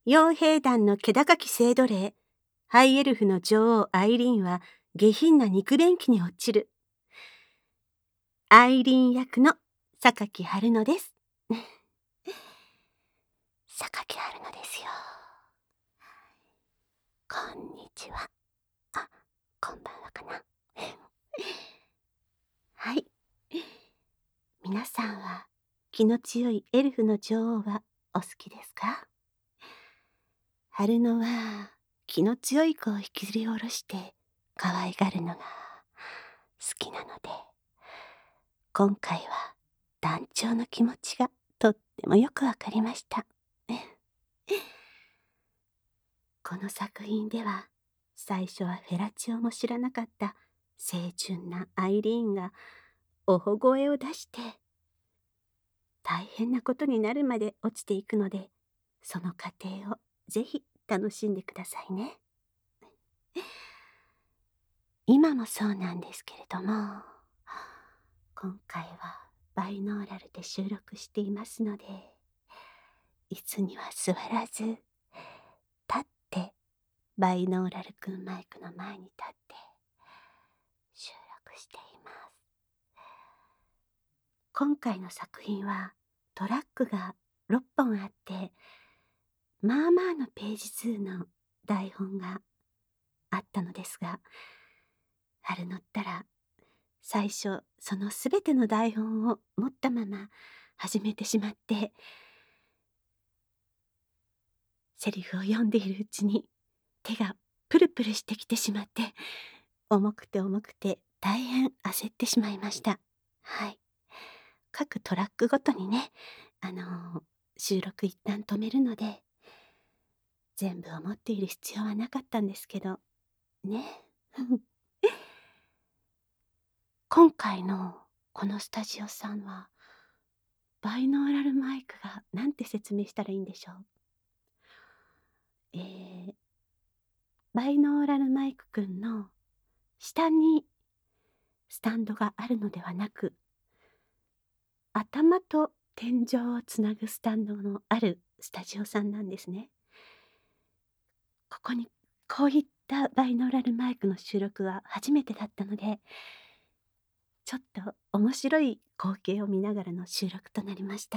傭兵団の気高き聖奴隷、ハイエルフの女王アイリーンは下品な肉便器に落ちる。アイリーン役の榊春乃です。榊春乃ですよ。こんにちは。あ、こんばんはかな。はい。皆さんは気の強いエルフの女王はお好きですか？春乃は気の強い子を引きずり下ろして可愛がるのが好きなので、今回は団長の気持ちがとってもよくわかりました。この作品では最初はフェラチオも知らなかった清純なアイリーンがおほ声を出して大変なことになるまで落ちていくので、その過程をぜひ楽しんでくださいね。今もそうなんですけれども、今回はバイノーラルで収録していますので、椅子には座らず、立ってバイノーラルくんマイクの前に立って収録しています。今回の作品はトラックが6本あって、まあまあのページ数の台本があったのですが、春乗ったら最初そのすべての台本を持ったまま始めてしまって、セリフを読んでいるうちに手がプルプルしてきてしまって、重くて重くて大変焦ってしまいました。はい。各トラックごとにね、収録一旦止めるので、全部を持っている必要はなかったんですけど、ね。今回のこのスタジオさんは、バイノーラルマイクがなんて説明したらいいんでしょう。バイノーラルマイクくんの下にスタンドがあるのではなく、頭と天井をつなぐスタンドのあるスタジオさんなんですね。ここにこういったバイノーラルマイクの収録は初めてだったので、ちょっと面白い光景を見ながらの収録となりました。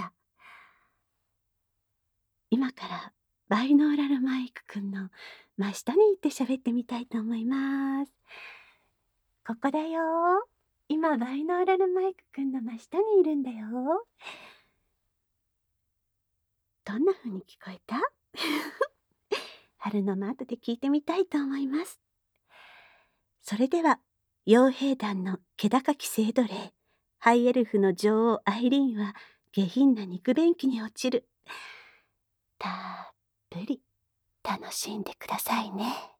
今からバイノーラルマイクくんの真下に行って喋ってみたいと思います。ここだよ。今バイノーラルマイクくんの真下にいるんだよ。どんな風に聞こえた？春の後で聞いてみたいと思います。それでは、傭兵団の気高き聖奴隷、ハイエルフの女王アイリーンは下品な肉便器に落ちる。たっぷり楽しんでくださいね。